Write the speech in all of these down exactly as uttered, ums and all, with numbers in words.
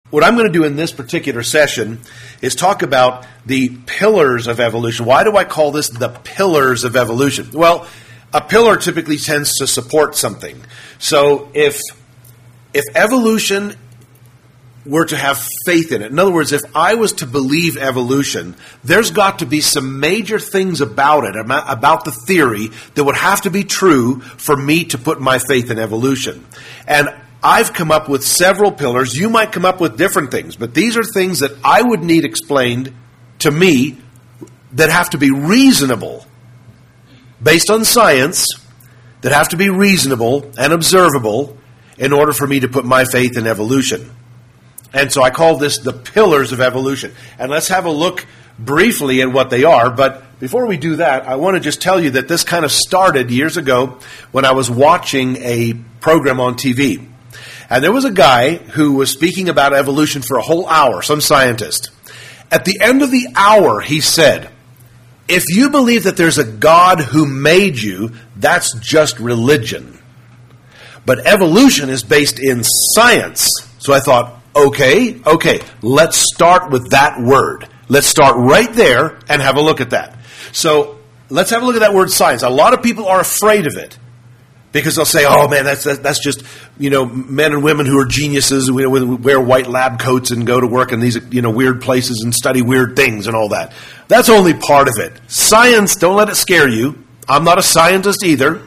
What I'm going to do in this particular session is talk about the pillars of evolution. Why do I call this the pillars of evolution? Well, a pillar typically tends to support something. So if if evolution were to have faith in it, in other words, if I was to believe evolution, there's got to be some major things about it, about the theory, that would have to be true for me to put my faith in evolution. And I've come up with several pillars. You might come up with different things, but these are things that I would need explained to me that have to be reasonable, based on science, that have to be reasonable and observable in order for me to put my faith in evolution. And so I call this the pillars of evolution. And let's have a look briefly at what they are. But before we do that, I want to just tell you that this kind of started years ago when I was watching a program on T V. And there was a guy who was speaking about evolution for a whole hour, some scientist. At the end of the hour, he said, if you believe that there's a God who made you, that's just religion. But evolution is based in science. So I thought, okay, okay, let's start with that word. Let's start right there and have a look at that. So let's have a look at that word science. A lot of people are afraid of it, because they'll say, oh, man, that's that's just, you know, men and women who are geniuses, who wear white lab coats and go to work in these, you know, weird places and study weird things and all that. That's only part of it. Science, don't let it scare you. I'm not a scientist either.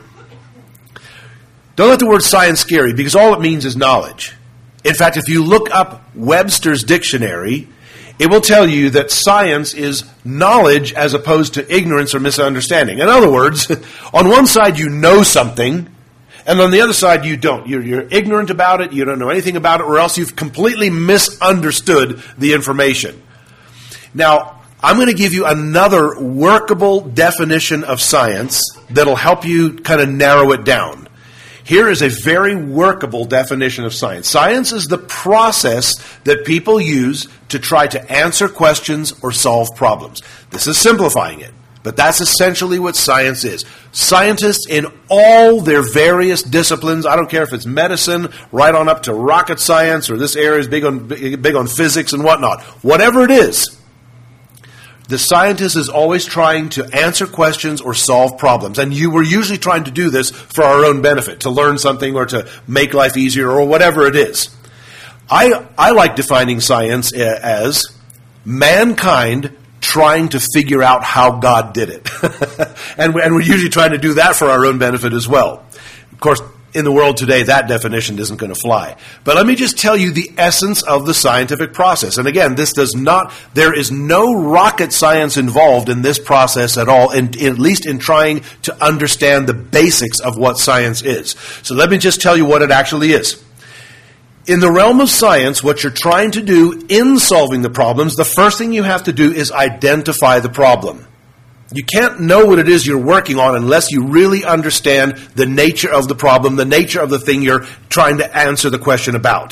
Don't let the word science scare you, because all it means is knowledge. In fact, if you look up Webster's dictionary, it will tell you that science is knowledge as opposed to ignorance or misunderstanding. In other words, on one side you know something, and on the other side you don't. You're, you're ignorant about it, you don't know anything about it, or else you've completely misunderstood the information. Now, I'm going to give you another workable definition of science that'll help you kind of narrow it down. Here is a very workable definition of science. Science is the process that people use to try to answer questions or solve problems. This is simplifying it, but that's essentially what science is. Scientists in all their various disciplines, I don't care if it's medicine, right on up to rocket science, or this area is big on, big on physics and whatnot. Whatever it is, the scientist is always trying to answer questions or solve problems. And you were usually trying to do this for our own benefit, to learn something or to make life easier or whatever it is. I, I like defining science as mankind trying to figure out how God did it. and, and we're usually trying to do that for our own benefit as well. Of course, in the world today, that definition isn't going to fly. But let me just tell you the essence of the scientific process. And again, this does not, there is no rocket science involved in this process at all, in, at least in trying to understand the basics of what science is. So let me just tell you what it actually is. In the realm of science, what you're trying to do in solving the problems, the first thing you have to do is identify the problem. You can't know what it is you're working on unless you really understand the nature of the problem, the nature of the thing you're trying to answer the question about.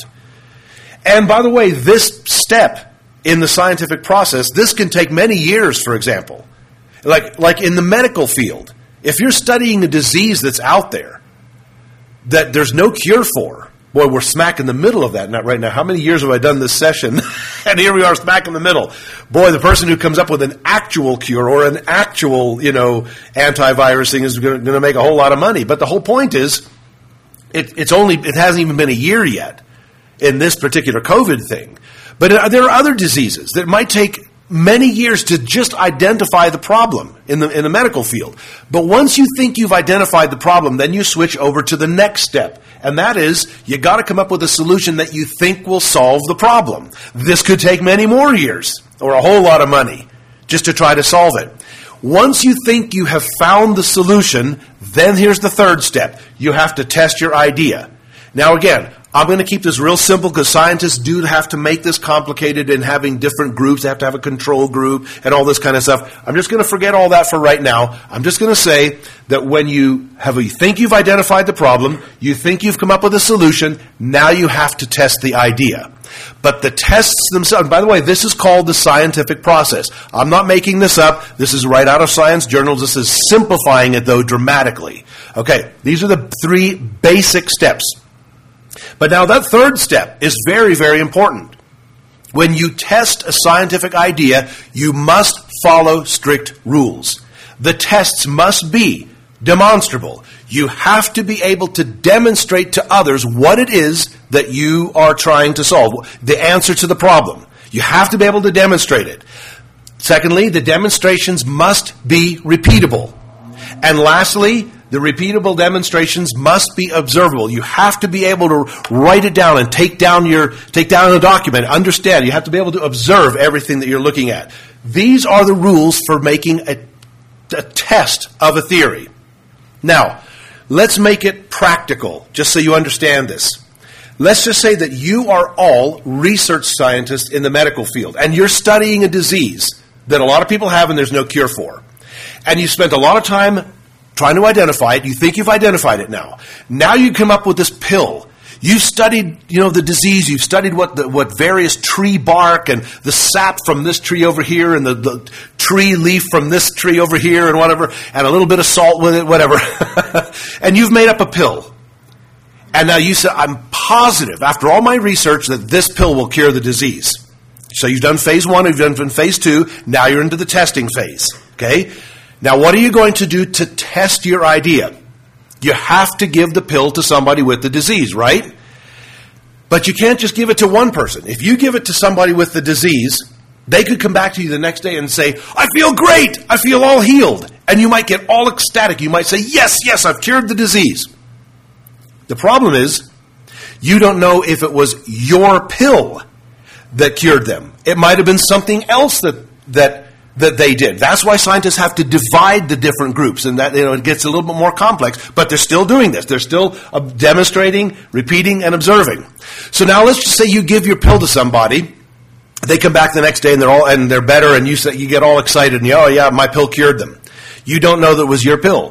And by the way, this step in the scientific process, this can take many years, for example. Like, like in the medical field, if you're studying a disease that's out there that there's no cure for, boy, we're smack in the middle of that right now. How many years have I done this session? And here we are smack in the middle. Boy, the person who comes up with an actual cure or an actual, you know, antivirus thing is going to make a whole lot of money. But the whole point is, it, it's only, it hasn't even been a year yet in this particular COVID thing. But there are other diseases that might take many years to just identify the problem in the in the medical field. But once you think you've identified the problem, then you switch over to the next step. And that is, you got to come up with a solution that you think will solve the problem. This could take many more years or a whole lot of money just to try to solve it. Once you think you have found the solution, then here's the third step. You have to test your idea. Now again, I'm going to keep this real simple because scientists do have to make this complicated in having different groups. They have to have a control group and all this kind of stuff. I'm just going to forget all that for right now. I'm just going to say that when you have, you think you've identified the problem, you think you've come up with a solution, now you have to test the idea. But the tests themselves, by the way, this is called the scientific process. I'm not making this up. This is right out of science journals. This is simplifying it, though, dramatically. Okay, these are the three basic steps. But now that third step is very, very important. When you test a scientific idea, you must follow strict rules. The tests must be demonstrable. You have to be able to demonstrate to others what it is that you are trying to solve, the answer to the problem. You have to be able to demonstrate it. Secondly, the demonstrations must be repeatable. And lastly, the repeatable demonstrations must be observable. You have to be able to write it down and take down your take down a document, understand. You have to be able to observe everything that you're looking at. These are the rules for making a, a test of a theory. Now, let's make it practical, just so you understand this. Let's just say that you are all research scientists in the medical field, and you're studying a disease that a lot of people have and there's no cure for. And you spent a lot of time trying to identify it. You think you've identified it now. Now you come up with this pill. You've studied, you know, the disease. You've studied what the, what various tree bark and the sap from this tree over here and the, the tree leaf from this tree over here and whatever, and a little bit of salt with it, whatever. And you've made up a pill. And now you say, I'm positive, after all my research, that this pill will cure the disease. So you've done phase one, you've done phase two, now you're into the testing phase. Okay? Now what are you going to do to test your idea? You have to give the pill to somebody with the disease, right? But you can't just give it to one person. If you give it to somebody with the disease, they could come back to you the next day and say, I feel great, I feel all healed. And you might get all ecstatic. You might say, yes, yes, I've cured the disease. The problem is, you don't know if it was your pill that cured them. It might have been something else that that that they did. That's why scientists have to divide the different groups, and that, you know, it gets a little bit more complex. But they're still doing this. They're still uh, demonstrating, repeating, and observing. So now let's just say you give your pill to somebody. They come back the next day and they're all and they're better, and you say you get all excited and you, oh yeah, my pill cured them. You don't know that it was your pill.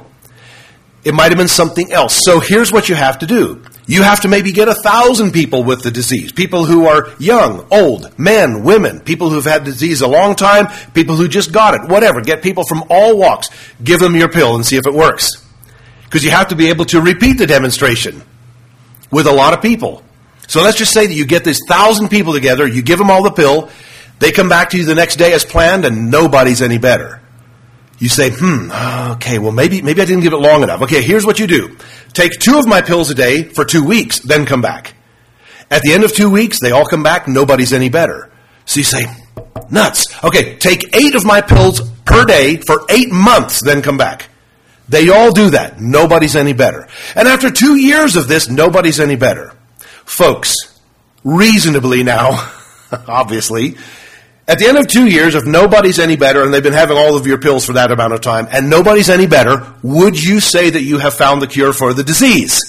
It might have been something else. So here's what you have to do. You have to maybe get a thousand people with the disease. People who are young, old, men, women, people who've had disease a long time, people who just got it, whatever. Get people from all walks. Give them your pill and see if it works. Because you have to be able to repeat the demonstration with a lot of people. So let's just say that you get this thousand people together, you give them all the pill, they come back to you the next day as planned, and nobody's any better. You say, hmm, okay, well, maybe maybe I didn't give it long enough. Okay, here's what you do. Take two of my pills a day for two weeks, then come back. At the end of two weeks, they all come back, nobody's any better. So you say, nuts. Okay, take eight of my pills per day for eight months, then come back. They all do that. Nobody's any better. And after two years of this, nobody's any better. Folks, reasonably now, obviously, at the end of two years, if nobody's any better, and they've been having all of your pills for that amount of time, and nobody's any better, would you say that you have found the cure for the disease?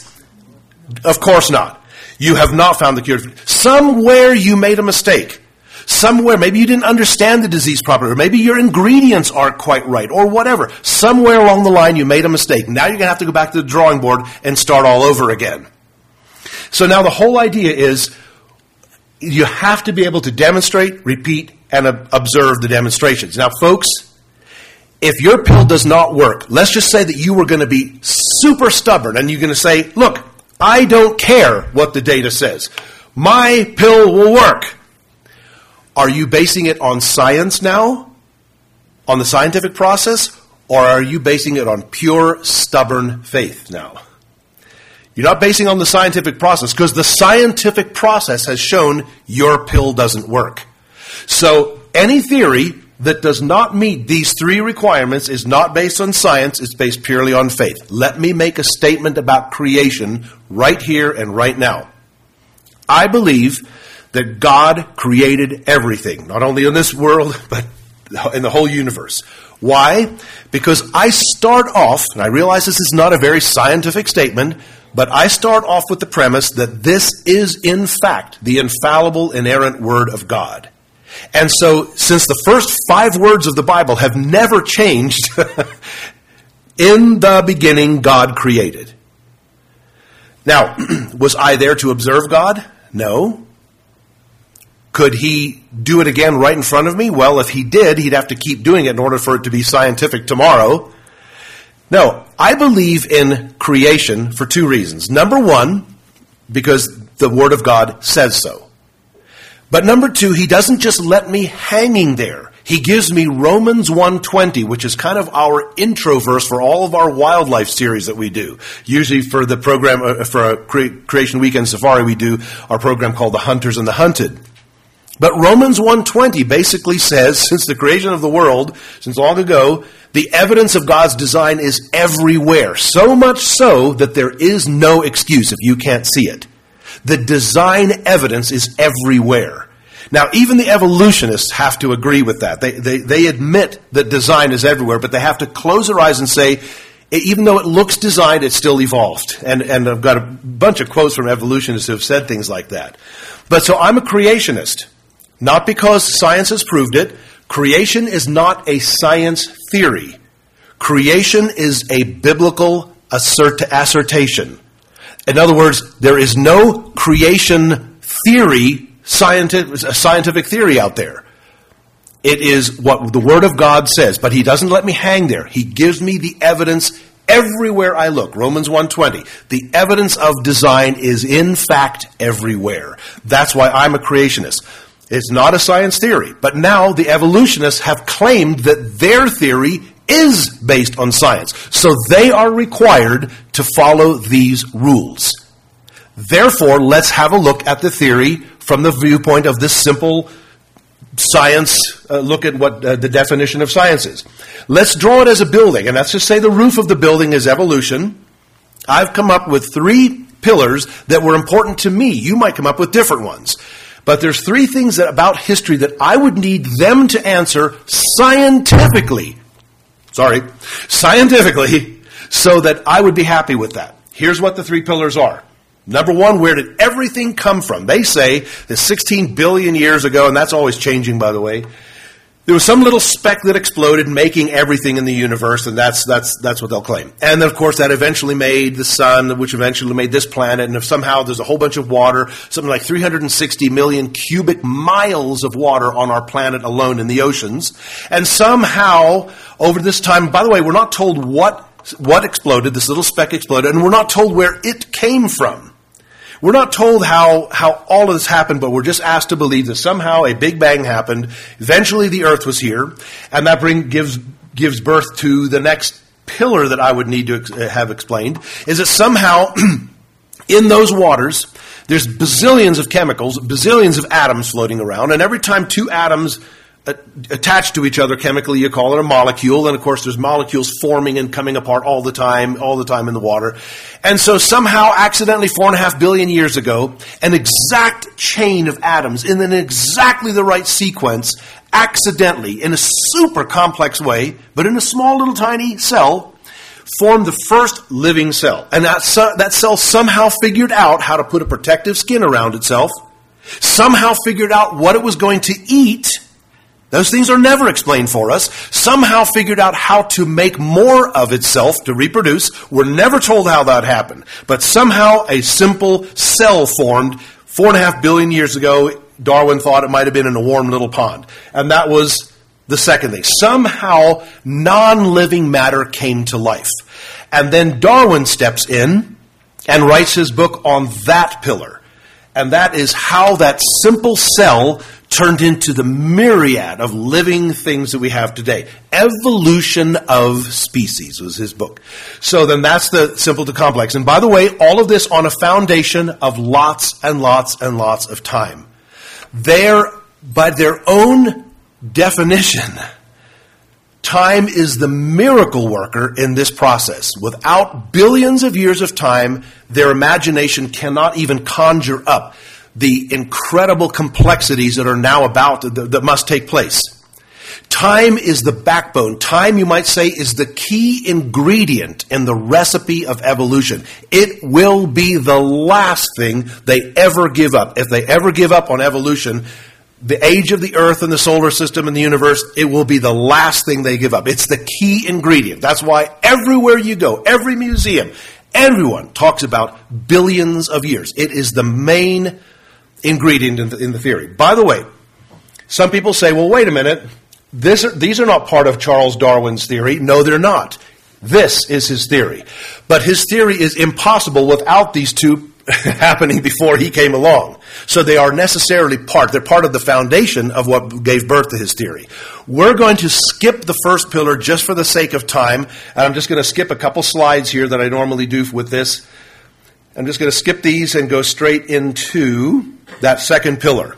Of course not. You have not found the cure. Somewhere you made a mistake. Somewhere, maybe you didn't understand the disease properly, or maybe your ingredients aren't quite right, or whatever. Somewhere along the line you made a mistake. Now you're going to have to go back to the drawing board and start all over again. So now the whole idea is you have to be able to demonstrate, repeat, and observe the demonstrations. Now, folks, if your pill does not work, let's just say that you were going to be super stubborn and you're going to say, look, I don't care what the data says. My pill will work. Are you basing it on science now? On the scientific process? Or are you basing it on pure stubborn faith now? You're not basing it on the scientific process, because the scientific process has shown your pill doesn't work. So any theory that does not meet these three requirements is not based on science, it's based purely on faith. Let me make a statement about creation right here and right now. I believe that God created everything, not only in this world, but in the whole universe. Why? Because I start off, and I realize this is not a very scientific statement, but I start off with the premise that this is, in fact, the infallible, inerrant Word of God. And so, since the first five words of the Bible have never changed, in the beginning, God created. Now, was I there to observe God? No. Could he do it again right in front of me? Well, if he did, he'd have to keep doing it in order for it to be scientific tomorrow. No, I believe in creation for two reasons. Number one, because the Word of God says so. But number two, he doesn't just let me hanging there. He gives me Romans one twenty, which is kind of our intro verse for all of our wildlife series that we do. Usually for the program, uh, for a cre- Creation Weekend Safari, we do our program called The Hunters and the Hunted. But Romans one twenty basically says, since the creation of the world, since long ago, the evidence of God's design is everywhere. So much so that there is no excuse if you can't see it. The design evidence is everywhere. Now, even the evolutionists have to agree with that. They, they, they admit that design is everywhere, but they have to close their eyes and say, even though it looks designed, it's still evolved. And, and I've got a bunch of quotes from evolutionists who have said things like that. But so I'm a creationist. Not because science has proved it. Creation is not a science theory. Creation is a biblical assert- assertion. In other words, there is no creation theory, scientific, scientific theory out there. It is what the Word of God says, but He doesn't let me hang there. He gives me the evidence everywhere I look. Romans one twenty. The evidence of design is in fact everywhere. That's why I'm a creationist. It's not a science theory, but now the evolutionists have claimed that their theory is based on science. So they are required to follow these rules. Therefore, let's have a look at the theory from the viewpoint of this simple science. Uh, look at what uh, the definition of science is. Let's draw it as a building, and let's just say the roof of the building is evolution. I've come up with three pillars that were important to me. You might come up with different ones. But there's three things that, about history that I would need them to answer scientifically. Sorry, scientifically, so that I would be happy with that. Here's what the three pillars are. Number one, where did everything come from? They say that sixteen billion years ago, and that's always changing, by the way, there was some little speck that exploded, making everything in the universe, and that's that's that's what they'll claim. And then, of course, that eventually made the sun, which eventually made this planet, and if somehow there's a whole bunch of water, something like three hundred sixty million cubic miles of water on our planet alone in the oceans, and somehow, over this time, by the way, we're not told what what exploded, this little speck exploded, and we're not told where it came from. We're not told how, how all of this happened, but we're just asked to believe that somehow a Big Bang happened. Eventually the earth was here, and that bring, gives, gives birth to the next pillar that I would need to ex- have explained, is that somehow in those waters, there's bazillions of chemicals, bazillions of atoms floating around, and every time two atoms attached to each other chemically, you call it a molecule, and of course there's molecules forming and coming apart all the time, all the time in the water. And so somehow, accidentally, four and a half billion years ago, an exact chain of atoms in an exactly the right sequence, accidentally, in a super complex way, but in a small little tiny cell, formed the first living cell. And that, that cell somehow figured out how to put a protective skin around itself, somehow figured out what it was going to eat. Those things are never explained for us. Somehow figured out how to make more of itself to reproduce. We're never told how that happened. But somehow a simple cell formed four and a half billion years ago. Darwin thought it might have been in a warm little pond. And that was the second thing. Somehow non-living matter came to life. And then Darwin steps in and writes his book on that pillar. And that is how that simple cell turned into the myriad of living things that we have today. Evolution of Species was his book. So then that's the simple to complex. And by the way, all of this on a foundation of lots and lots and lots of time. They're, by their own definition, time is the miracle worker in this process. Without billions of years of time, their imagination cannot even conjure up the incredible complexities that are now about, that, that must take place. Time is the backbone. Time, you might say, is the key ingredient in the recipe of evolution. It will be the last thing they ever give up. If they ever give up on evolution, the age of the earth and the solar system and the universe, it will be the last thing they give up. It's the key ingredient. That's why everywhere you go, every museum, everyone talks about billions of years. It is the main ingredient in the, in the theory. By the way, some people say, well, wait a minute. This are, these are not part of Charles Darwin's theory. No, they're not. This is his theory. But his theory is impossible without these two happening before he came along. So they are necessarily part, they're part of the foundation of what gave birth to his theory. We're going to skip the first pillar just for the sake of time, and I'm just going to skip a couple slides here that I normally do with this. I'm just going to skip these and go straight into that second pillar.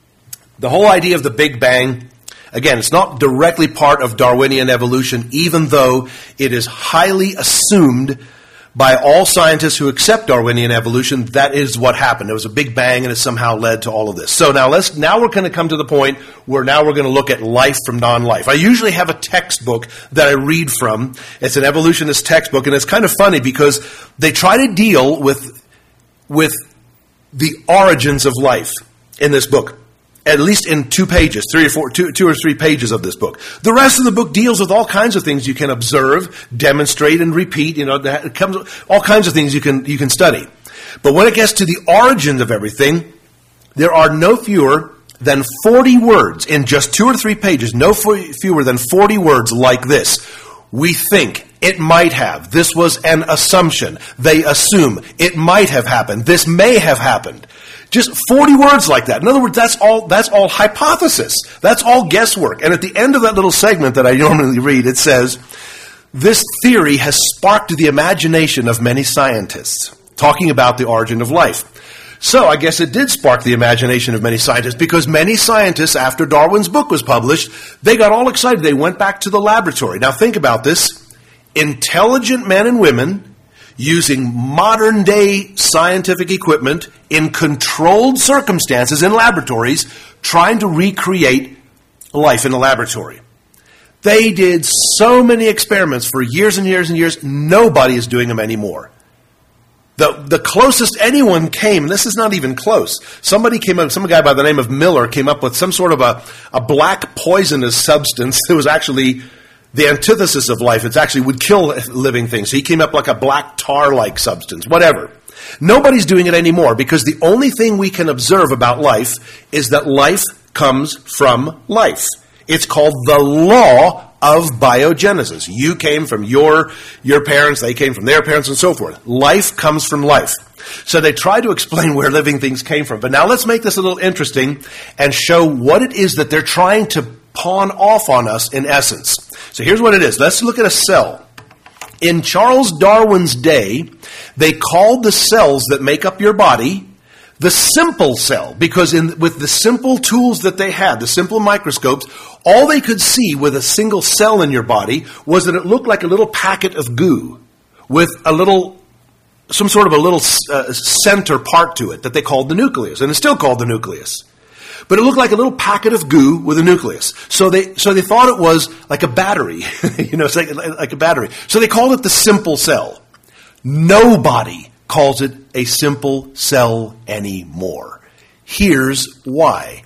The whole idea of the Big Bang, again, it's not directly part of Darwinian evolution, even though it is highly assumed by all scientists who accept Darwinian evolution that is what happened. There was a Big Bang and it somehow led to all of this. So now let's now we're going to come to the point where now we're going to look at life from non-life. I usually have a textbook that I read from. It's an evolutionist textbook, and it's kind of funny because they try to deal with with the origins of life in this book. At least in two pages, three or four, two, two or three pages of this book. The rest of the book deals with all kinds of things you can observe, demonstrate, and repeat. You know, it comes all kinds of things you can you can study. But when it gets to the origins of everything, there are no fewer than forty words in just two or three pages. No fewer than forty words like this. We think. It might have. This was an assumption. They assume. It might have happened. This may have happened. Just forty words like that. In other words, that's all that's all hypothesis. That's all guesswork. And at the end of that little segment that I normally read, it says, this theory has sparked the imagination of many scientists, talking about the origin of life. So I guess it did spark the imagination of many scientists, because many scientists, after Darwin's book was published, they got all excited. They went back to the laboratory. Now think about this. Intelligent men and women using modern-day scientific equipment in controlled circumstances in laboratories, trying to recreate life in a laboratory. They did so many experiments for years and years and years, nobody is doing them anymore. The the closest anyone came, and this is not even close, somebody came up, some guy by the name of Miller came up with some sort of a, a black poisonous substance that was actually the antithesis of life. It actually would kill living things. So he came up like a black tar-like substance, whatever. Nobody's doing it anymore, because the only thing we can observe about life is that life comes from life. It's called the law of biogenesis. You came from your, your parents, they came from their parents, and so forth. Life comes from life. So they try to explain where living things came from. But now let's make this a little interesting and show what it is that they're trying to pawn off on us in essence. So here's what it is. Let's look at a cell. In Charles Darwin's day, they called the cells that make up your body the simple cell, because in, with the simple tools that they had, the simple microscopes, all they could see with a single cell in your body was that it looked like a little packet of goo with a little, some sort of a little uh, center part to it that they called the nucleus, and it's still called the nucleus. But it looked like a little packet of goo with a nucleus. So they so they thought it was like a battery. you know, it's like, like a battery. So they called it the simple cell. Nobody calls it a simple cell anymore. Here's why.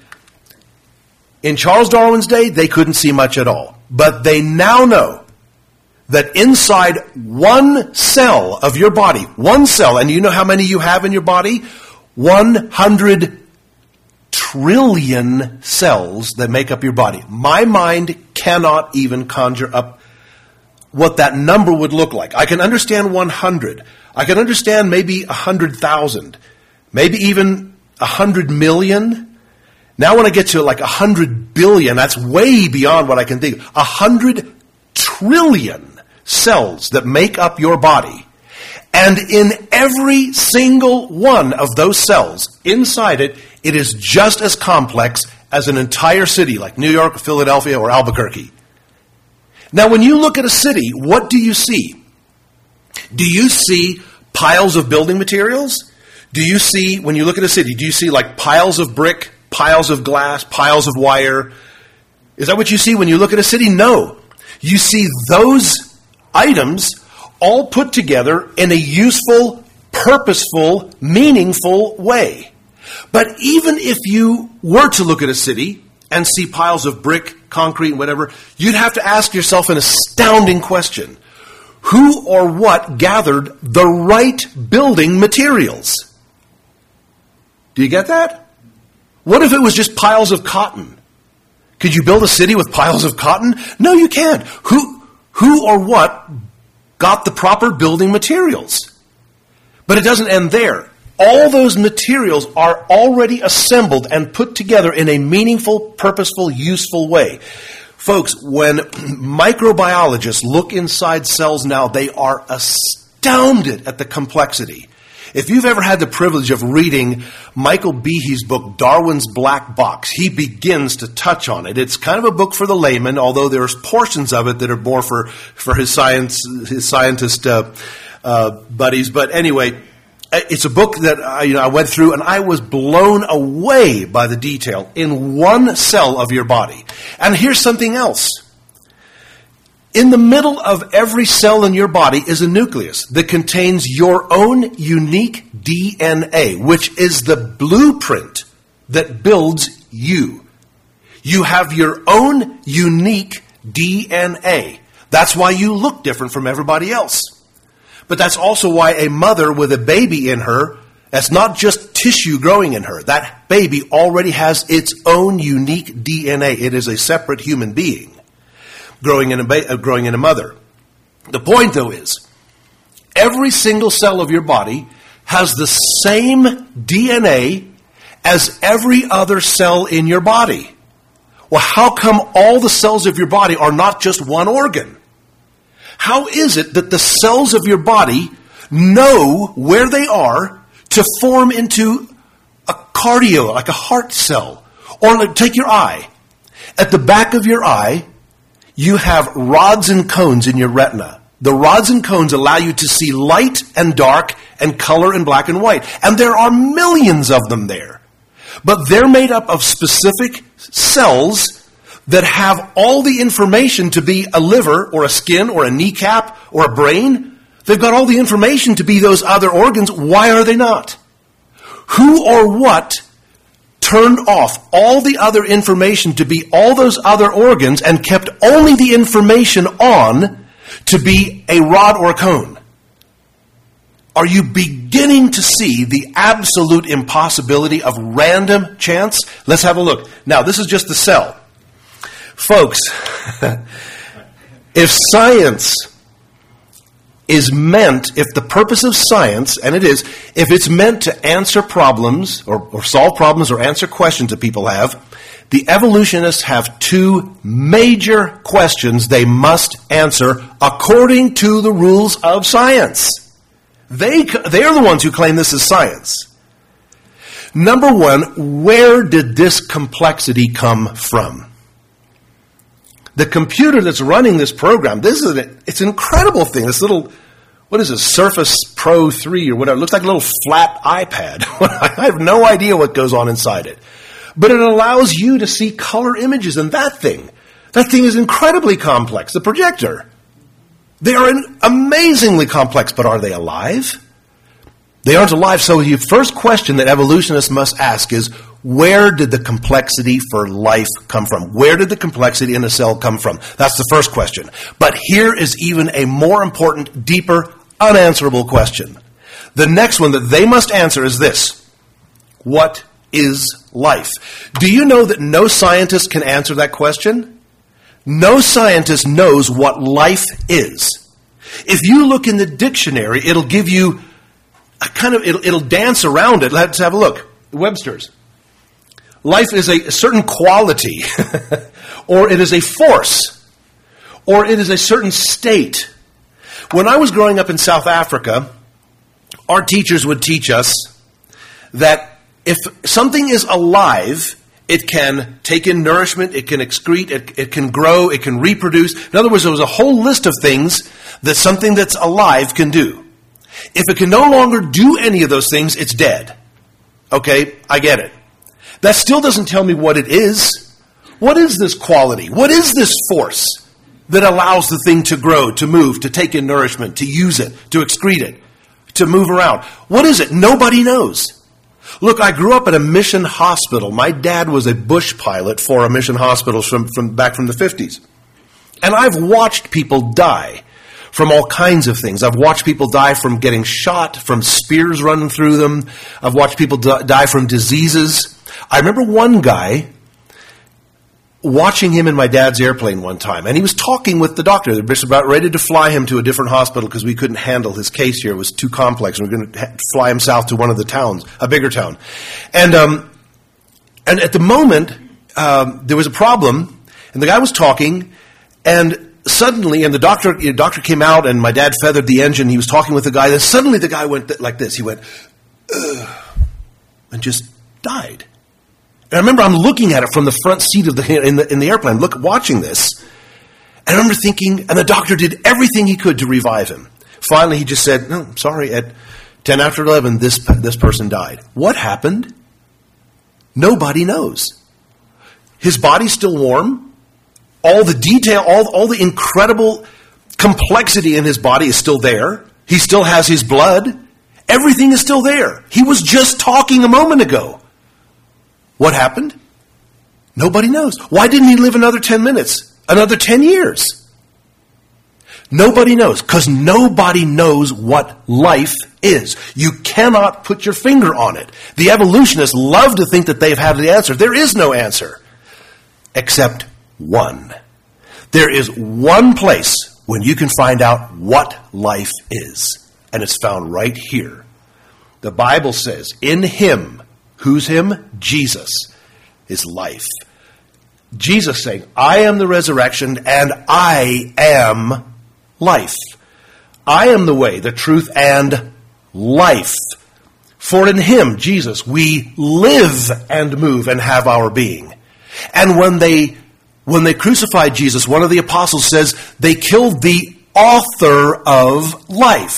In Charles Darwin's day, they couldn't see much at all. But they now know that inside one cell of your body, one cell, and you know how many you have in your body? one hundred trillion cells that make up your body. My mind cannot even conjure up what that number would look like. I can understand one hundred. I can understand maybe one hundred thousand. Maybe even one hundred million. Now when I get to like one hundred billion, that's way beyond what I can think of. one hundred trillion cells that make up your body. And in every single one of those cells, inside it, it is just as complex as an entire city like New York, Philadelphia, or Albuquerque. Now, when you look at a city, what do you see? Do you see piles of building materials? Do you see, when you look at a city, do you see like piles of brick, piles of glass, piles of wire? Is that what you see when you look at a city? No. You see those items all put together in a useful, purposeful, meaningful way. But even if you were to look at a city and see piles of brick, concrete, and whatever, you'd have to ask yourself an astounding question. Who or what gathered the right building materials? Do you get that? What if it was just piles of cotton? Could you build a city with piles of cotton? No, you can't. Who, who or what got the proper building materials? But it doesn't end there. All those materials are already assembled and put together in a meaningful, purposeful, useful way. Folks, when microbiologists look inside cells now, they are astounded at the complexity. If you've ever had the privilege of reading Michael Behe's book, Darwin's Black Box, he begins to touch on it. It's kind of a book for the layman, although there's portions of it that are more for, for his science, his scientist uh, uh, buddies. But anyway, it's a book that I, you know, I went through, and I was blown away by the detail in one cell of your body. And here's something else. In the middle of every cell in your body is a nucleus that contains your own unique D N A, which is the blueprint that builds you. You have your own unique D N A. That's why you look different from everybody else. But that's also why a mother with a baby in her, that's not just tissue growing in her. That baby already has its own unique D N A. It is a separate human being. Growing in a ba- uh, growing in a mother. The point, though, is every single cell of your body has the same D N A as every other cell in your body. Well, how come all the cells of your body are not just one organ? How is it that the cells of your body know where they are to form into a cardio, like a heart cell? Or like, take your eye. At the back of your eye, you have rods and cones in your retina. The rods and cones allow you to see light and dark and color and black and white. And there are millions of them there. But they're made up of specific cells that have all the information to be a liver or a skin or a kneecap or a brain. They've got all the information to be those other organs. Why are they not? Who or what turned off all the other information to be all those other organs and kept only the information on to be a rod or a cone? Are you beginning to see the absolute impossibility of random chance? Let's have a look. Now, this is just the cell. Folks, if science is meant, if the purpose of science, and it is, if it's meant to answer problems or, or solve problems or answer questions that people have, the evolutionists have two major questions they must answer according to the rules of science. They, they are the ones who claim this is science. Number one, where did this complexity come from? The computer that's running this program, this is an, it's an incredible thing. This little, what is it, Surface Pro three or whatever. It looks like a little flat iPad. I have no idea what goes on inside it. But it allows you to see color images in that thing. That thing is incredibly complex, the projector. They are amazingly complex, but are they alive? They aren't alive. So the first question that evolutionists must ask is, where did the complexity for life come from? Where did the complexity in a cell come from? That's the first question. But here is even a more important, deeper, unanswerable question. The next one that they must answer is this. What is life? Do you know that no scientist can answer that question? No scientist knows what life is. If you look in the dictionary, it'll give you a kind of, it'll, it'll dance around it. Let's have a look. Webster's. Life is a certain quality, or it is a force, or it is a certain state. When I was growing up in South Africa, our teachers would teach us that if something is alive, it can take in nourishment, it can excrete, it, it can grow, it can reproduce. In other words, there was a whole list of things that something that's alive can do. If it can no longer do any of those things, it's dead. Okay, I get it. That still doesn't tell me what it is. What is this quality? What is this force that allows the thing to grow, to move, to take in nourishment, to use it, to excrete it, to move around? What is it? Nobody knows. Look, I grew up at a mission hospital. My dad was a bush pilot for a mission hospital from, from back from the fifties. And I've watched people die from all kinds of things. I've watched people die from getting shot, from spears running through them. I've watched people die from diseases. I remember one guy, watching him in my dad's airplane one time, and he was talking with the doctor. They were about ready to fly him to a different hospital because we couldn't handle his case here. It was too complex, and we were going to ha- fly him south to one of the towns, a bigger town. And um, and at the moment, um, there was a problem, and the guy was talking, and suddenly, and the doctor the doctor came out, and my dad feathered the engine. He was talking with the guy, and suddenly the guy went th- like this. He went, ugh, and just died. And I remember I'm looking at it from the front seat of the in the in the airplane, look, watching this. And I remember thinking, and the doctor did everything he could to revive him. Finally, he just said, "No, sorry, at ten after eleven, this this person died." What happened? Nobody knows. His body's still warm. All the detail, all all the incredible complexity in his body is still there. He still has his blood. Everything is still there. He was just talking a moment ago. What happened? Nobody knows. Why didn't he live another ten minutes? Another ten years? Nobody knows, because nobody knows what life is. You cannot put your finger on it. The evolutionists love to think that they've had the answer. There is no answer, except one. There is one place when you can find out what life is, and it's found right here. The Bible says, in him, who's him? Jesus is life. Jesus saying, I am the resurrection and I am life. I am the way, the truth, and life. For in him, Jesus, we live and move and have our being. And when they when they crucified Jesus, one of the apostles says they killed the author of life.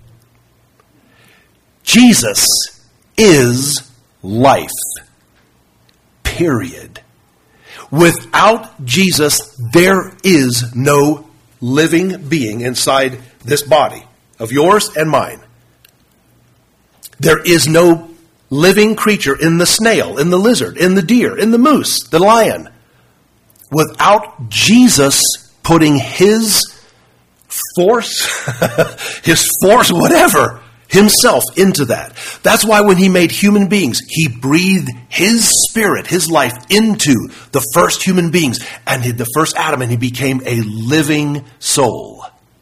Jesus is life. Period. Without Jesus, there is no living being inside this body of yours and mine. There is no living creature in the snail, in the lizard, in the deer, in the moose, the lion. Without Jesus putting his force, his force, whatever, himself into that. That's why when he made human beings, he breathed his spirit, his life into the first human beings and the first Adam, and he became a living soul.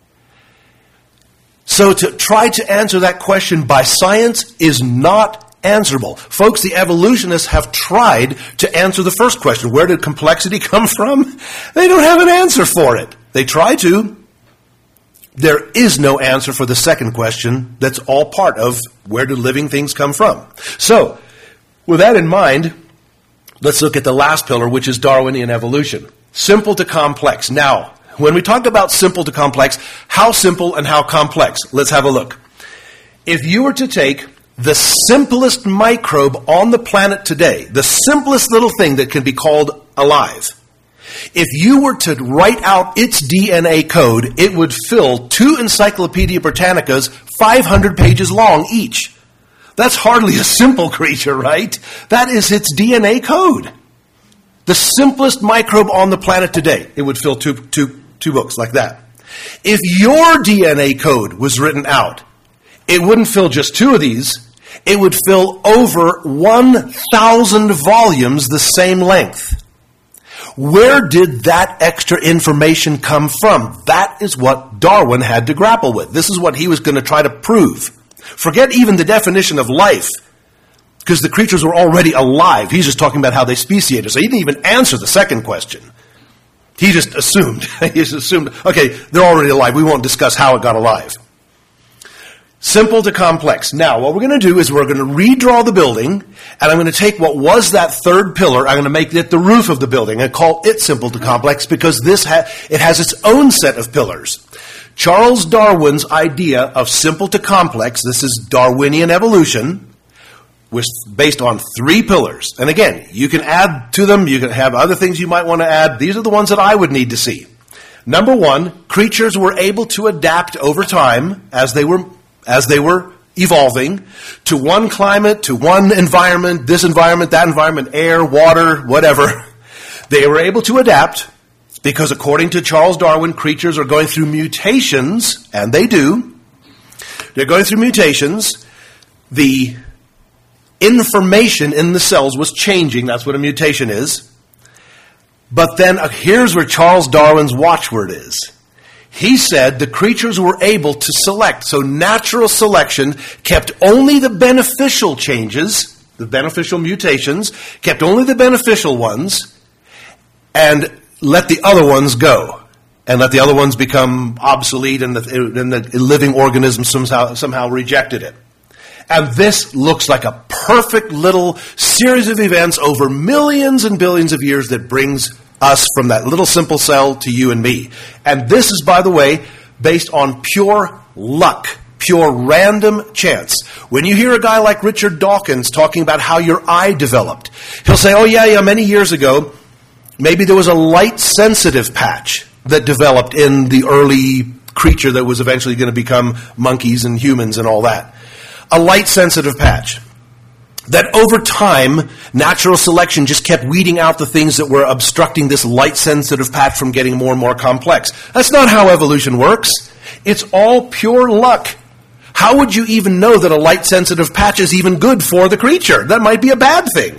So to try to answer that question by science is not answerable. Folks, the evolutionists have tried to answer the first question. Where did complexity come from? They don't have an answer for it. They try to. There is no answer for the second question. That's all part of where do living things come from. So, with that in mind, let's look at the last pillar, which is Darwinian evolution. Simple to complex. Now, when we talk about simple to complex, how simple and how complex? Let's have a look. If you were to take the simplest microbe on the planet today, the simplest little thing that can be called alive, if you were to write out its D N A code, it would fill two Encyclopedia Britannicas five hundred pages long each. That's hardly a simple creature, right? That is its D N A code. The simplest microbe on the planet today, it would fill two, two, two books like that. If your D N A code was written out, it wouldn't fill just two of these. It would fill over one thousand volumes the same length. Where did that extra information come from? That is what Darwin had to grapple with. This is what he was going to try to prove. Forget even the definition of life, because the creatures were already alive. He's just talking about how they speciated. So he didn't even answer the second question. He just assumed. he just assumed, okay, they're already alive. We won't discuss how it got alive. Simple to complex. Now, what we're going to do is we're going to redraw the building, and I'm going to take what was that third pillar, I'm going to make it the roof of the building, and call it simple to complex, because this ha- it has its own set of pillars. Charles Darwin's idea of simple to complex, this is Darwinian evolution, was based on three pillars. And again, you can add to them, you can have other things you might want to add. These are the ones that I would need to see. Number one, creatures were able to adapt over time as they were as they were evolving to one climate, to one environment, this environment, that environment, air, water, whatever. They were able to adapt because according to Charles Darwin, creatures are going through mutations, and they do. They're going through mutations. The information in the cells was changing. That's what a mutation is. But then uh, here's where Charles Darwin's watchword is. He said the creatures were able to select. So natural selection kept only the beneficial changes, the beneficial mutations, kept only the beneficial ones, and let the other ones go. And let the other ones become obsolete, and the, and the living organism somehow, somehow rejected it. And this looks like a perfect little series of events over millions and billions of years that brings us from that little simple cell to you and me. And this is, by the way, based on pure luck, pure random chance. When you hear a guy like Richard Dawkins talking about how your eye developed, he'll say, oh, yeah, yeah, many years ago, maybe there was a light-sensitive patch that developed in the early creature that was eventually going to become monkeys and humans and all that. A light-sensitive patch. That over time, natural selection just kept weeding out the things that were obstructing this light-sensitive patch from getting more and more complex. That's not how evolution works. It's all pure luck. How would you even know that a light-sensitive patch is even good for the creature? That might be a bad thing.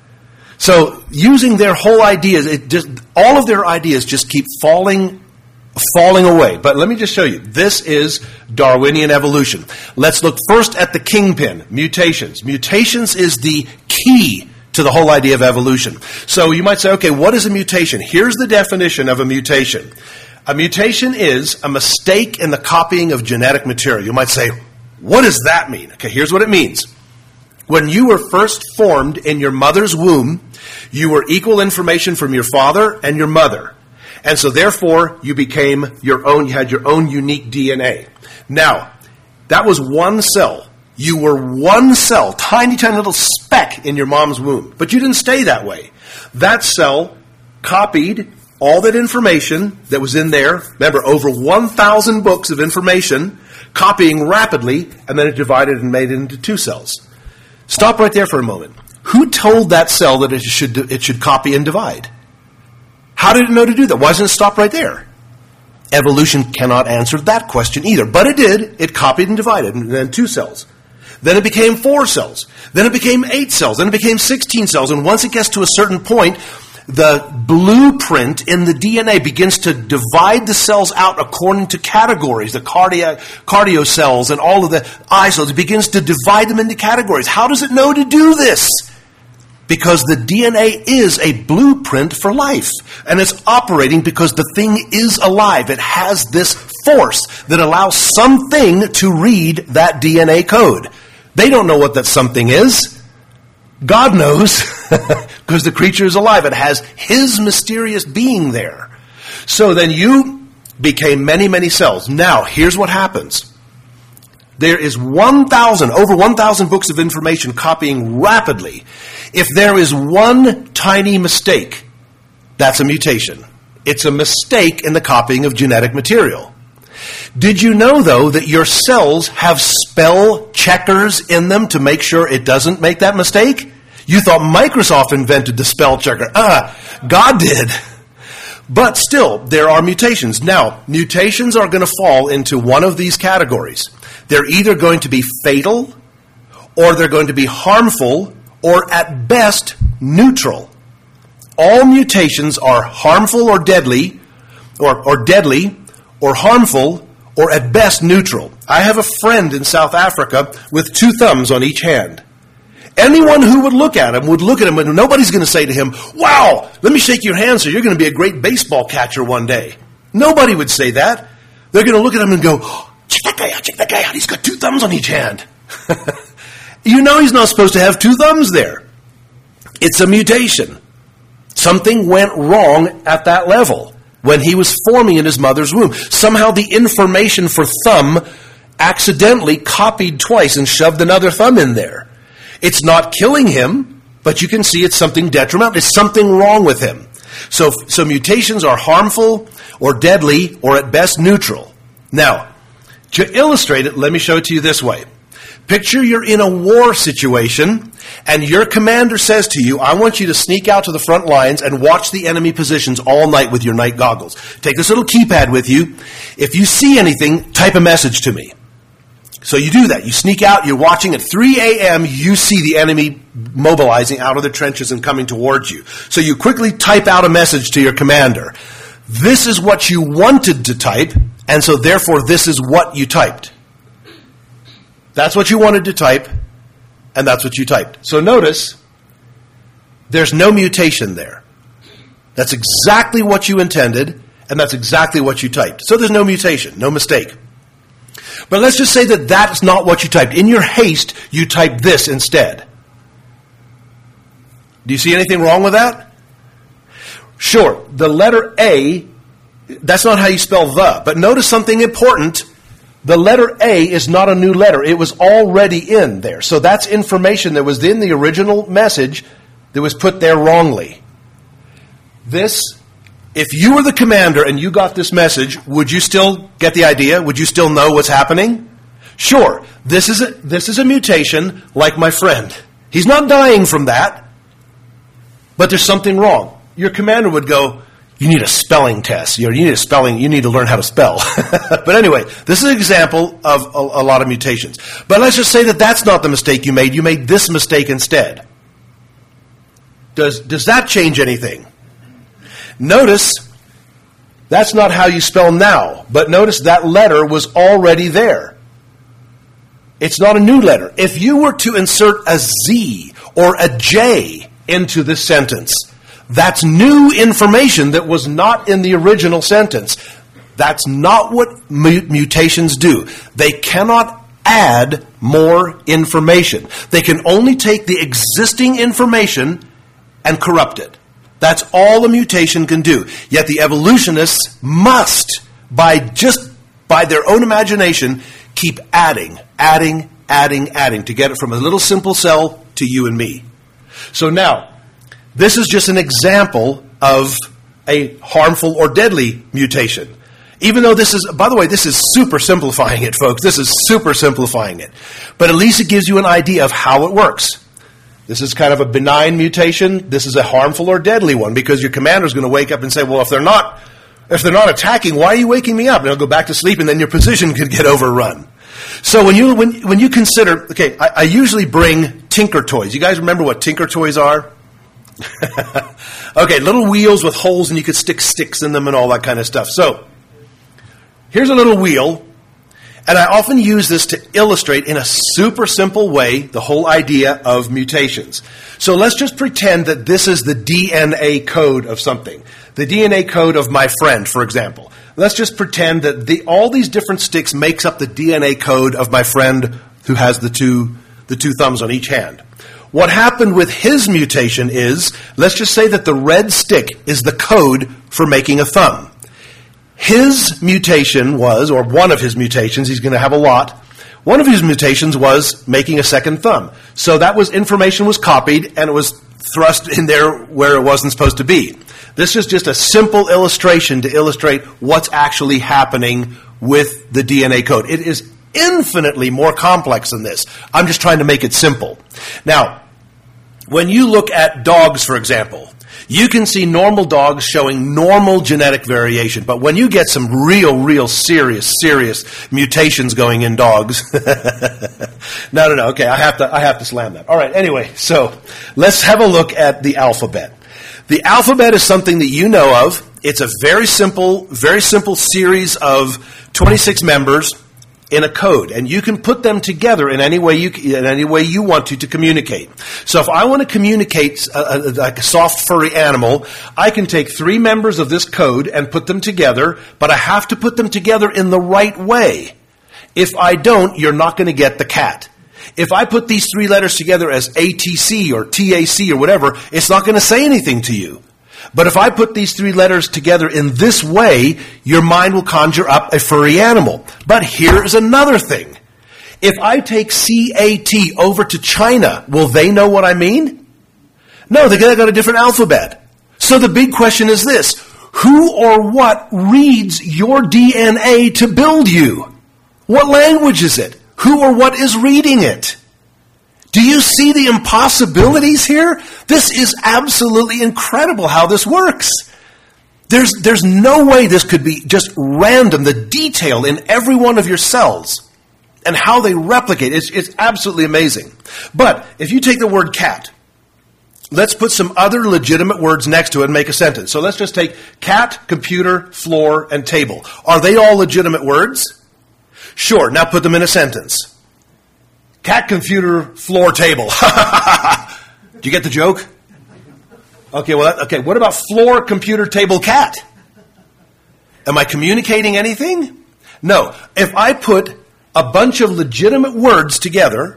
So using their whole ideas, it just all of their ideas just keep falling falling away. But let me just show you. This is Darwinian evolution. Let's look first at the kingpin, mutations. Mutations is the key to the whole idea of evolution. So you might say, okay, what is a mutation? Here's the definition of a mutation. A mutation is a mistake in the copying of genetic material. You might say, what does that mean? Okay, here's what it means. When you were first formed in your mother's womb, you were equal information from your father and your mother. And so therefore, you became your own, you had your own unique D N A. Now, that was one cell. You were one cell, tiny, tiny little speck in your mom's womb. But you didn't stay that way. That cell copied all that information that was in there. Remember, over one thousand books of information, copying rapidly, and then it divided and made it into two cells. Stop right there for a moment. Who told that cell that it should it should copy and divide? How did it know to do that? Why doesn't it stop right there? Evolution cannot answer that question either. But it did. It copied and divided, and then two cells. Then it became four cells. Then it became eight cells. Then it became sixteen cells. And once it gets to a certain point, the blueprint in the D N A begins to divide the cells out according to categories, the cardiac, cardio cells and all of the eye cells. It begins to divide them into categories. How does it know to do this? Because the D N A is a blueprint for life. And it's operating because the thing is alive. It has this force that allows something to read that D N A code. They don't know what that something is. God knows, because the creature is alive. It has his mysterious being there. So then you became many, many cells. Now, here's what happens. There is one thousand, over one thousand books of information copying rapidly. If there is one tiny mistake, that's a mutation. It's a mistake in the copying of genetic material. Did you know, though, that your cells have spell checkers in them to make sure it doesn't make that mistake? You thought Microsoft invented the spell checker. Ah, God did. But still, there are mutations. Now, mutations are going to fall into one of these categories. They're either going to be fatal, or they're going to be harmful, or at best, neutral. All mutations are harmful or deadly, or, or deadly, or harmful, or at best neutral. I have a friend in South Africa with two thumbs on each hand. Anyone who would look at him would look at him, and nobody's going to say to him, wow, let me shake your hand so you're going to be a great baseball catcher one day. Nobody would say that. They're going to look at him and go, oh, check that guy out, check that guy out. He's got two thumbs on each hand. You know he's not supposed to have two thumbs there. It's a mutation. Something went wrong at that level when he was forming in his mother's womb. Somehow the information for thumb accidentally copied twice and shoved another thumb in there. It's not killing him, but you can see it's something detrimental. There's something wrong with him. So, so mutations are harmful or deadly or at best neutral. Now, to illustrate it, let me show it to you this way. Picture you're in a war situation, and your commander says to you, I want you to sneak out to the front lines and watch the enemy positions all night with your night goggles. Take this little keypad with you. If you see anything, type a message to me. So you do that. You sneak out. You're watching at three a.m. You see the enemy mobilizing out of the trenches and coming towards you. So you quickly type out a message to your commander. This is what you wanted to type, and so therefore this is what you typed. That's what you wanted to type, and that's what you typed. So notice, there's no mutation there. That's exactly what you intended, and that's exactly what you typed. So there's no mutation, no mistake. But let's just say that that's not what you typed. In your haste, you typed this instead. Do you see anything wrong with that? Sure, the letter A, that's not how you spell the. But notice something important. The letter A is not a new letter. It was already in there. So that's information that was in the original message that was put there wrongly. This, if you were the commander and you got this message, would you still get the idea? Would you still know what's happening? Sure, this is a, this is a mutation like my friend. He's not dying from that, but there's something wrong. Your commander would go, you need a spelling test. You, know, you need a spelling. You need to learn how to spell. But anyway, this is an example of a, a lot of mutations. But let's just say that that's not the mistake you made. You made this mistake instead. Does, does that change anything? Notice, that's not how you spell now. But notice that letter was already there. It's not a new letter. If you were to insert a Z or a J into this sentence, that's new information that was not in the original sentence. That's not what mu- mutations do. They cannot add more information. They can only take the existing information and corrupt it. That's all a mutation can do. Yet the evolutionists must, by just by their own imagination, keep adding, adding, adding, adding to get it from a little simple cell to you and me. So now, this is just an example of a harmful or deadly mutation. Even though this is, by the way, this is super simplifying it, folks. This is super simplifying it. But at least it gives you an idea of how it works. This is kind of a benign mutation. This is a harmful or deadly one because your commander is going to wake up and say, well, if they're not if they're not attacking, why are you waking me up? And I'll go back to sleep and then your position could get overrun. So when you when when you consider, okay, I, I usually bring Tinker Toys. You guys remember what Tinker Toys are? Okay, little wheels with holes and you could stick sticks in them and all that kind of stuff. So here's a little wheel, and I often use this to illustrate in a super simple way the whole idea of mutations. So let's just pretend that this is the D N A code of something. The D N A code of my friend, for example. Let's just pretend that the, all these different sticks makes up the D N A code of my friend who has the two, the two thumbs on each hand. What happened with his mutation is, let's just say that the red stick is the code for making a thumb. His mutation was, or one of his mutations, he's going to have a lot, one of his mutations was making a second thumb. So that was, information was copied and it was thrust in there where it wasn't supposed to be. This is just a simple illustration to illustrate what's actually happening with the D N A code. It is infinitely more complex than this. I'm just trying to make it simple. Now, when you look at dogs, for example, you can see normal dogs showing normal genetic variation. But when you get some real, real serious, serious mutations going in dogs, no, no, no, okay, I have to, I have to slam that. All right, anyway, so let's have a look at the alphabet. The alphabet is something that you know of. It's a very simple, very simple series of twenty-six members in a code, and you can put them together in any way you in any way you want to to communicate. So if I want to communicate a, a, like a soft furry animal, I can take three members of this code and put them together, but I have to put them together in the right way. If I don't, you're not going to get the cat. If I put these three letters together as A T C or T A C or whatever, it's not going to say anything to you. But if I put these three letters together in this way, your mind will conjure up a furry animal. But here's another thing. If I take C A T over to China, will they know what I mean? No, they got a different alphabet. So the big question is this. Who or what reads your D N A to build you? What language is it? Who or what is reading it? Do you see the impossibilities here? This is absolutely incredible how this works. There's, there's no way this could be just random. The detail in every one of your cells and how they replicate. It's, it's absolutely amazing. But if you take the word cat, let's put some other legitimate words next to it and make a sentence. So let's just take cat, computer, floor, and table. Are they all legitimate words? Sure. Now put them in a sentence. Cat, computer, floor, table. Do you get the joke? Okay, well, that, okay. What about floor, computer, table, cat? Am I communicating anything? No. If I put a bunch of legitimate words together,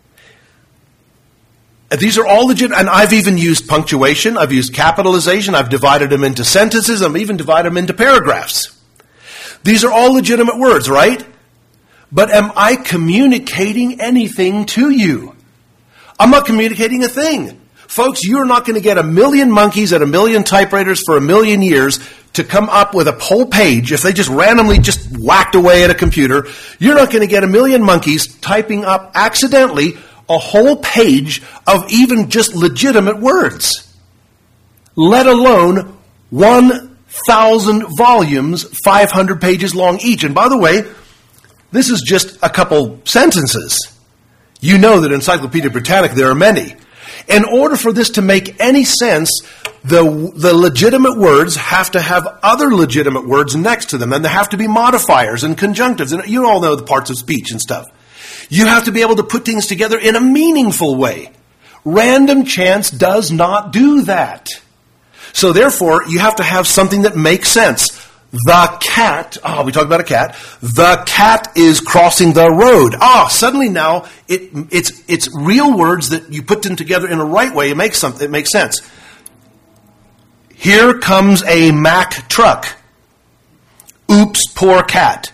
these are all legit, and I've even used punctuation, I've used capitalization, I've divided them into sentences, I've even divided them into paragraphs. These are all legitimate words, right? But am I communicating anything to you? I'm not communicating a thing. Folks, you're not going to get a million monkeys at a million typewriters for a million years to come up with a whole page. If they just randomly just whacked away at a computer, you're not going to get a million monkeys typing up accidentally a whole page of even just legitimate words, let alone one thousand volumes, five hundred pages long each. And by the way, this is just a couple sentences. You know that in Encyclopedia Britannica there are many. In order for this to make any sense, the, the legitimate words have to have other legitimate words next to them, and there have to be modifiers and conjunctives. And you all know the parts of speech and stuff. You have to be able to put things together in a meaningful way. Random chance does not do that. So therefore, you have to have something that makes sense. The cat, oh, we talked about a cat. The cat is crossing the road. Ah, suddenly now it, it's it's real words that you put them together in a right way. It makes something. It makes sense. Here comes a Mack truck. Oops, poor cat.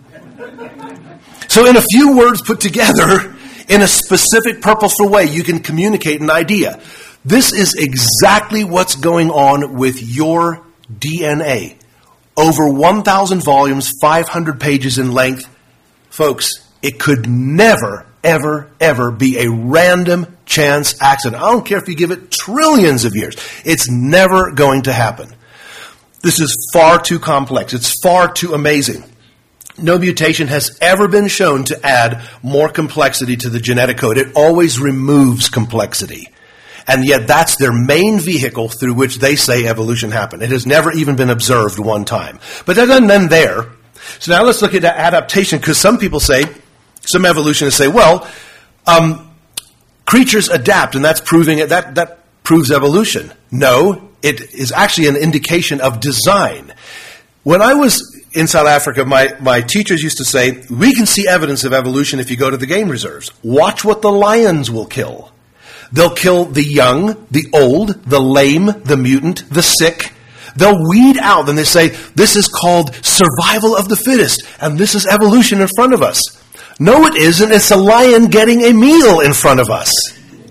So in a few words put together, in a specific, purposeful way, you can communicate an idea. This is exactly what's going on with your D N A. Over one thousand volumes, five hundred pages in length. Folks, it could never, ever, ever be a random chance accident. I don't care if you give it trillions of years. It's never going to happen. This is far too complex. It's far too amazing. No mutation has ever been shown to add more complexity to the genetic code. It always removes complexity. And yet that's their main vehicle through which they say evolution happened. It has never even been observed one time. But that doesn't end there. So now let's look at adaptation, because some people say, some evolutionists say, well, um, creatures adapt, and that's proving it. That, that proves evolution. No, it is actually an indication of design. When I was in South Africa, my, my teachers used to say, we can see evidence of evolution if you go to the game reserves. Watch what the lions will kill. They'll kill the young, the old, the lame, the mutant, the sick. They'll weed out, and they say, this is called survival of the fittest, and this is evolution in front of us. No, it isn't. It's a lion getting a meal in front of us.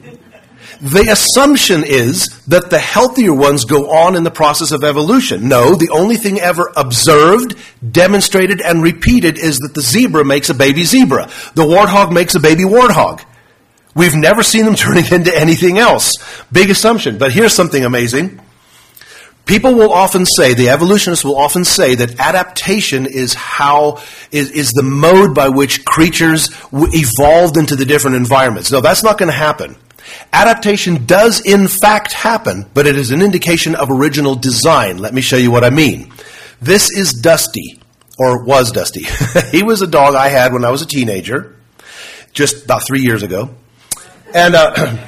The assumption is that the healthier ones go on in the process of evolution. No, the only thing ever observed, demonstrated, and repeated is that the zebra makes a baby zebra. The warthog makes a baby warthog. We've never seen them turning into anything else. Big assumption. But here's something amazing. People will often say, the evolutionists will often say that adaptation is how, is, is the mode by which creatures w- evolved into the different environments. No, that's not going to happen. Adaptation does in fact happen, but it is an indication of original design. Let me show you what I mean. This is Dusty, or was Dusty. He was a dog I had when I was a teenager, just about three years ago. And uh,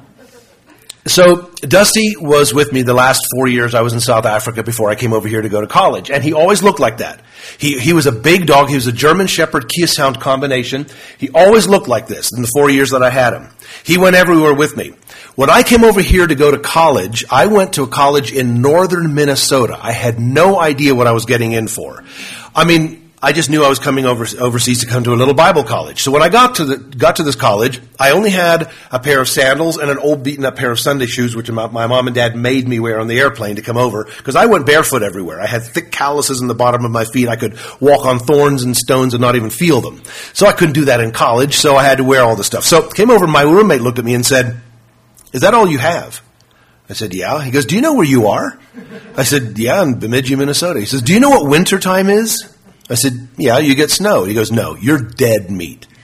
so Dusty was with me the last four years I was in South Africa before I came over here to go to college. And he always looked like that. He he was a big dog. He was a German Shepherd Keeshond combination. He always looked like this in the four years that I had him. He went everywhere with me. When I came over here to go to college, I went to a college in northern Minnesota. I had no idea what I was getting in for. I mean, I just knew I was coming over, overseas to come to a little Bible college. So when I got to the, got to this college, I only had a pair of sandals and an old beaten up pair of Sunday shoes, which my, my mom and dad made me wear on the airplane to come over, because I went barefoot everywhere. I had thick calluses in the bottom of my feet. I could walk on thorns and stones and not even feel them. So I couldn't do that in college, so I had to wear all this stuff. So came over, my roommate looked at me and said, "Is that all you have?" I said, "Yeah." He goes, "Do you know where you are?" I said, "Yeah, in Bemidji, Minnesota." He says, "Do you know what winter time is?" I said, "Yeah, you get snow." He goes, "No, you're dead meat."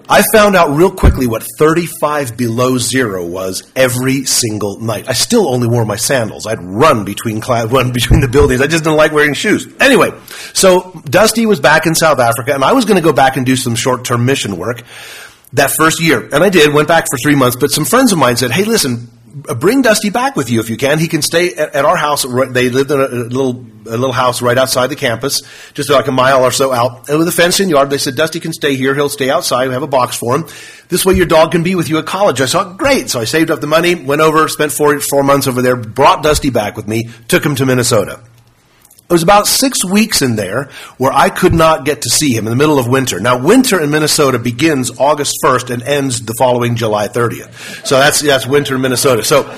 I found out real quickly what thirty-five below zero was every single night. I still only wore my sandals. I'd run between class, run between the buildings. I just didn't like wearing shoes. Anyway, so Dusty was back in South Africa, and I was going to go back and do some short-term mission work that first year. And I did, went back for three months, but some friends of mine said, hey, listen, bring Dusty back with you if you can. He can stay at, at our house. They lived in a, a little a little house right outside the campus, just like a mile or so out. And with a fenced-in yard, they said, Dusty can stay here. He'll stay outside. We have a box for him. This way your dog can be with you at college. I thought, great. So I saved up the money, went over, spent four, four months over there, brought Dusty back with me, took him to Minnesota. It was about six weeks in there where I could not get to see him in the middle of winter. Now, winter in Minnesota begins August first and ends the following July thirtieth. So that's that's winter in Minnesota. So,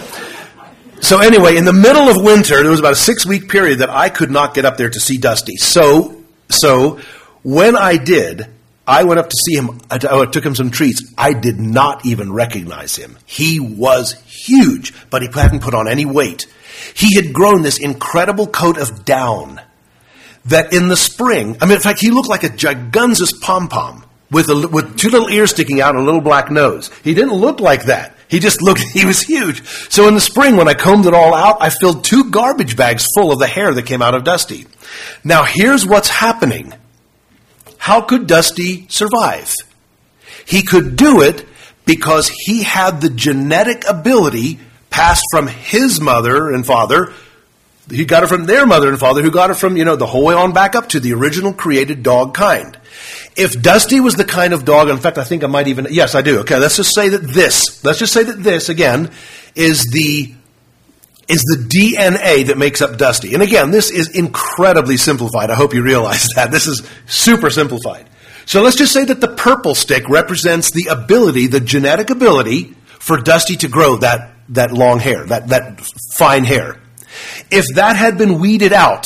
so anyway, in the middle of winter, there was about a six-week period that I could not get up there to see Dusty. So, so when I did, I went up to see him. I, I took him some treats. I did not even recognize him. He was huge, but he hadn't put on any weight. He had grown this incredible coat of down that in the spring, I mean, in fact, he looked like a gigantus pom-pom with a, with two little ears sticking out and a little black nose. He didn't look like that. He just looked, he was huge. So in the spring, when I combed it all out, I filled two garbage bags full of the hair that came out of Dusty. Now, here's what's happening. How could Dusty survive? He could do it because he had the genetic ability passed from his mother and father. He got it from their mother and father, who got it from, you know, the whole way on back up to the original created dog kind. If Dusty was the kind of dog, in fact, I think I might even, yes, I do. Okay, let's just say that this, let's just say that this, again, is the, is the D N A that makes up Dusty. And again, this is incredibly simplified. I hope you realize that. This is super simplified. So let's just say that the purple stick represents the ability, the genetic ability for Dusty to grow that that long hair, that, that fine hair. If that had been weeded out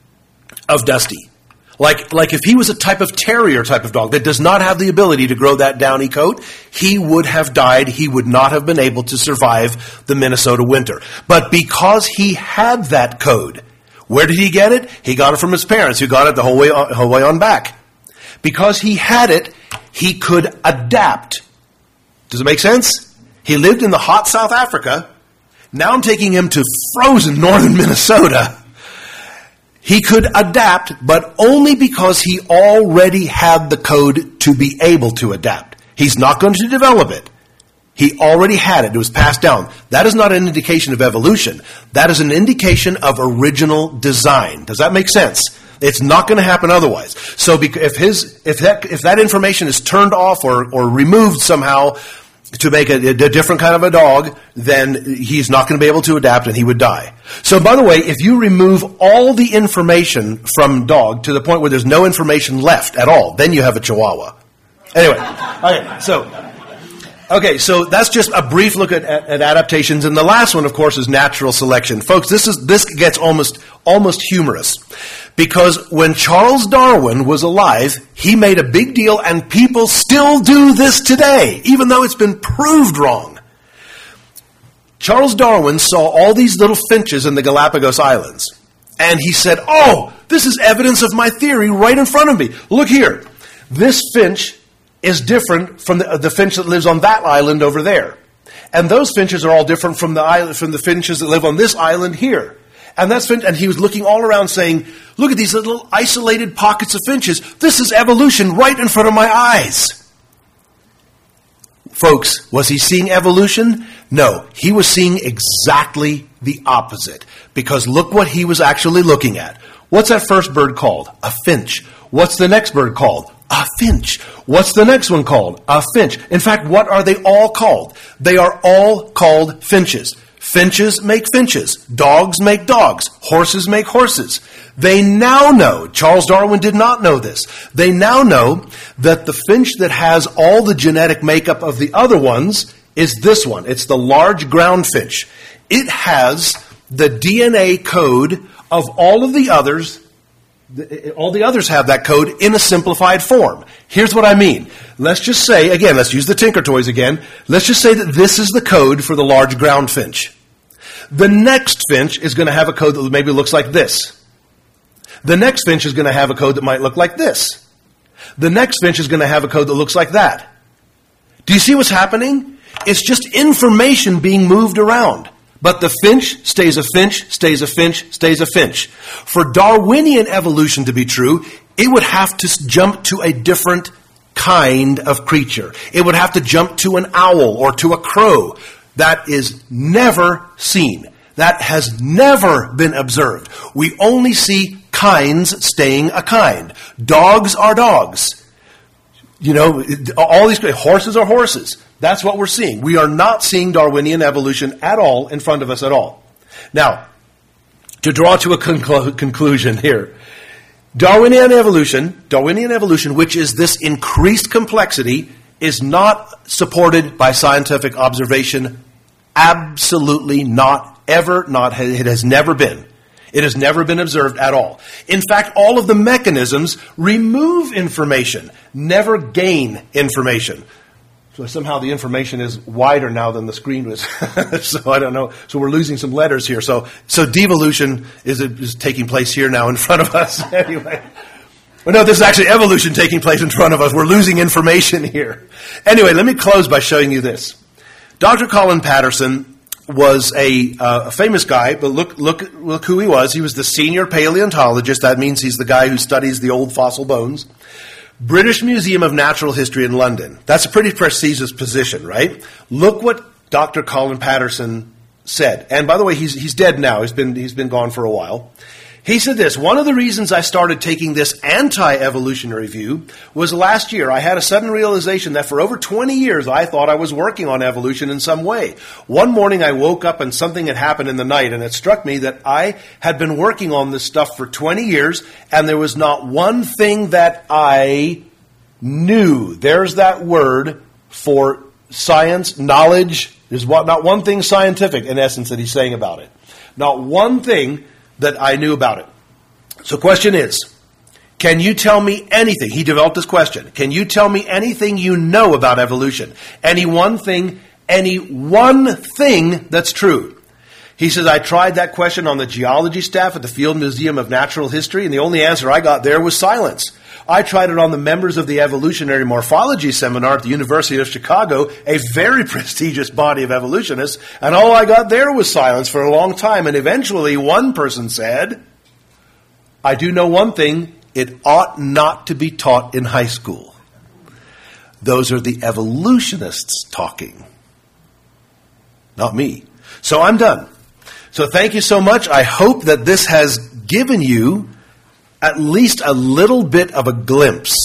of Dusty, like, like if he was a type of terrier type of dog that does not have the ability to grow that downy coat, he would have died. He would not have been able to survive the Minnesota winter. But because he had that code, where did he get it? He got it from his parents, who got it the whole way on, whole way on back. Because he had it, he could adapt. Does it make sense? He lived in the hot South Africa. Now I'm taking him to frozen northern Minnesota. He could adapt, but only because he already had the code to be able to adapt. He's not going to develop it. He already had it. It was passed down. That is not an indication of evolution. That is an indication of original design. Does that make sense? It's not going to happen otherwise. So if his, if that, if that information is turned off or, or removed somehow to make a, a different kind of a dog, then he's not going to be able to adapt and he would die. So by the way, if you remove all the information from dog to the point where there's no information left at all, then you have a Chihuahua. Anyway, okay, so, okay, so that's just a brief look at, at, at adaptations. And the last one, of course, is natural selection. Folks, this is, this gets almost, almost humorous. Because when Charles Darwin was alive, he made a big deal, and people still do this today, even though it's been proved wrong. Charles Darwin saw all these little finches in the Galapagos Islands, and he said, oh, this is evidence of my theory right in front of me. Look here. This finch is different from the, the finch that lives on that island over there. And those finches are all different from the island, from the finches that live on this island here. And that's fin- and he was looking all around saying, look at these little isolated pockets of finches. This is evolution right in front of my eyes. Folks, was he seeing evolution? No, he was seeing exactly the opposite. Because look what he was actually looking at. What's that first bird called? A finch. What's the next bird called? A finch. What's the next one called? A finch. In fact, what are they all called? They are all called finches. Finches make finches. Dogs make dogs. Horses make horses. They now know, Charles Darwin did not know this, they now know that the finch that has all the genetic makeup of the other ones is this one. It's the large ground finch. It has the D N A code of all of the others. All the others have that code in a simplified form. Here's what I mean. Let's just say, again, let's use the Tinker Toys again. Let's just say that this is the code for the large ground finch. The next finch is going to have a code that maybe looks like this. The next finch is going to have a code that might look like this. The next finch is going to have a code that looks like that. Do you see what's happening? It's just information being moved around. But the finch stays a finch, stays a finch, stays a finch. For Darwinian evolution to be true, it would have to jump to a different kind of creature. It would have to jump to an owl or to a crow. That is never seen. That has never been observed. We only see kinds staying a kind. Dogs are dogs. You know, all these horses are horses. That's what we're seeing. We are not seeing Darwinian evolution at all in front of us at all. Now, to draw to a conclu- conclusion here, Darwinian evolution, Darwinian evolution, which is this increased complexity, is not supported by scientific observation. Absolutely not. Ever not. It has never been. It has never been observed at all. In fact, all of the mechanisms remove information, never gain information. So somehow the information is wider now than the screen was. So I don't know. So we're losing some letters here. So so devolution is, is taking place here now in front of us. Anyway. Well, no, this is actually evolution taking place in front of us. We're losing information here. Anyway, let me close by showing you this. Doctor Colin Patterson was a, uh, a famous guy, but look, look, look who he was. He was the senior paleontologist. That means he's the guy who studies the old fossil bones. British Museum of Natural History in London. That's a pretty prestigious position, right? Look what Doctor Colin Patterson said. And by the way, he's he's dead now. He's been he's been gone for a while. He said this: one of the reasons I started taking this anti-evolutionary view was last year I had a sudden realization that for over twenty years I thought I was working on evolution in some way. One morning I woke up and something had happened in the night, and it struck me that I had been working on this stuff for twenty years and there was not one thing that I knew. There's that word for science, knowledge. There's not one thing scientific, in essence, that he's saying about it. Not one thing that I knew about it. So question is, can you tell me anything? He developed this question. Can you tell me anything you know about evolution? Any one thing, any one thing that's true? He says, I tried that question on the geology staff at the Field Museum of Natural History, and the only answer I got there was silence. I tried it on the members of the Evolutionary Morphology Seminar at the University of Chicago, a very prestigious body of evolutionists, and all I got there was silence for a long time. And eventually one person said, I do know one thing, it ought not to be taught in high school. Those are the evolutionists talking, not me. So I'm done. So thank you so much. I hope that this has given you at least a little bit of a glimpse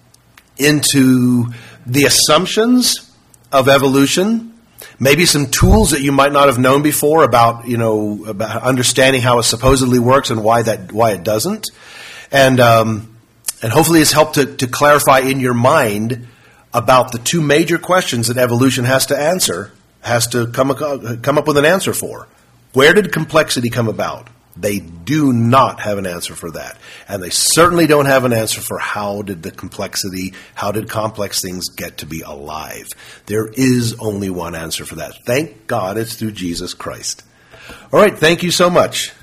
into the assumptions of evolution, maybe some tools that you might not have known before about, you know, about understanding how it supposedly works and why that why it doesn't, and um, and hopefully it's helped to, to clarify in your mind about the two major questions that evolution has to answer, has to come come up with an answer for. Where did complexity come about? They do not have an answer for that. And they certainly don't have an answer for how did the complexity, how did complex things get to be alive. There is only one answer for that. Thank God it's through Jesus Christ. All right, thank you so much.